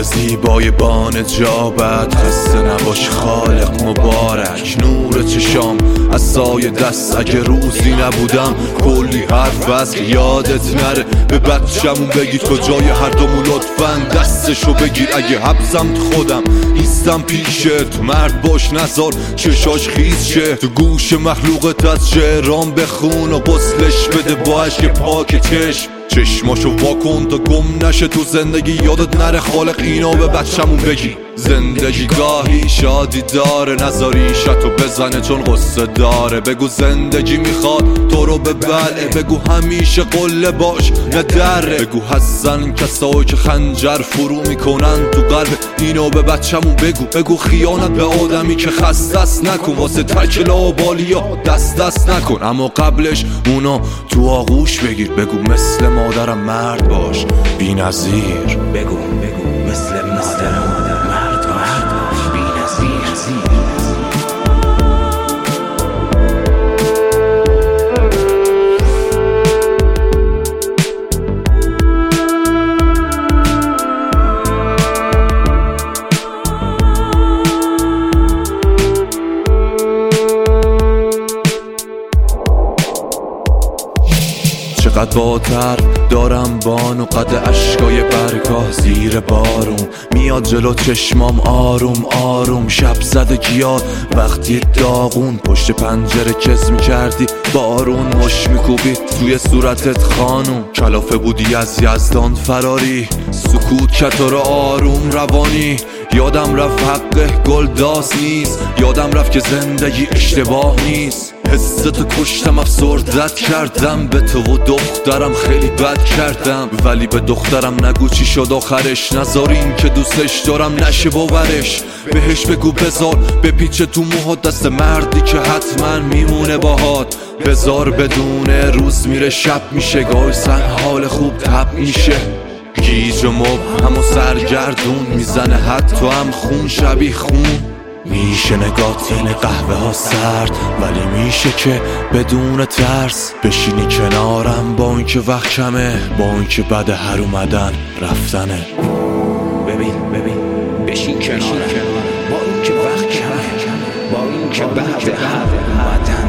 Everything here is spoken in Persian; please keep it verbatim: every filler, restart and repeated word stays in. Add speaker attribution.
Speaker 1: روزای زیبای بانجابت، خسته نباش خالق مبارک. نور چشام از سایه دست، اگه روزی نبودم کلی حرف از یادت نره. به بچمون بگی کجای هر دومون لطفاً دستشو بگیر. اگه حبسم خودم نیستم پیشت، مرد باش نزار چشاش خیز شه. تو گوش مخلوقت از شعرام بخون و غسلش بده با عشق پاک چشم. چشماشو واکن تا گم نشه تو زندگی، یادت نره خالق اینو به بچمون بگی. زندگی گاهی شادی داره، نذاریشتو بزنه چون غصه داره. بگو زندگی میخواد تو رو ببله، بگو همیشه قله باش نه دره. بگو هستن کسایی که خنجر فرو میکنن تو قلب، اینو به بچمون بگو. بگو خیانت به آدمی که خست دست نکن، واسه تکلا و بالیا دست دست نکن. اما قبلش اونا تو آغوش بگیر. بگو مثل مادرم مرد باش بی نظیر.
Speaker 2: بگو بگو مثل مادرم مرد باش بی نظیر.
Speaker 1: چقدر با طرف دارم بانو قد اشکای برگاه زیر بارون. میاد جلو چشمام آروم آروم، شب زده گیاد وقتی داغون. پشت پنجره کز میکردی بارون، مش میکوبید توی صورتت خانوم. کلافه بودی از یزدان فراری، سکوت کتر آروم روانی. یادم رفت حق گلداز نیست، یادم رفت که زندگی اشتباه نیست. حستو کشتم افسردت کردم، به تو و دخترم خیلی بد کردم. ولی به دخترم نگو چی شد آخرش، نذارین که دوستش دارم نشه باورش. بهش بگو بذار بپیچه تو موهات دست مردی که حتما میمونه باهات. بذار بدونه روز میره شب میشه، گاهی سن حال خوب تب میشه. گیج و مبهم و سرگردون میزنه حتی هم خون شبیه خون. میشه نگات این قهوه ها سرد، ولی میشه که بدون ترس بشینی کنارم با اینکه وقت کمه، با اینکه بعد هر اومدن رفتنه.
Speaker 2: ببین ببین بشین کنارم با اینکه وقت کمه، با اینکه بعد هر اومدن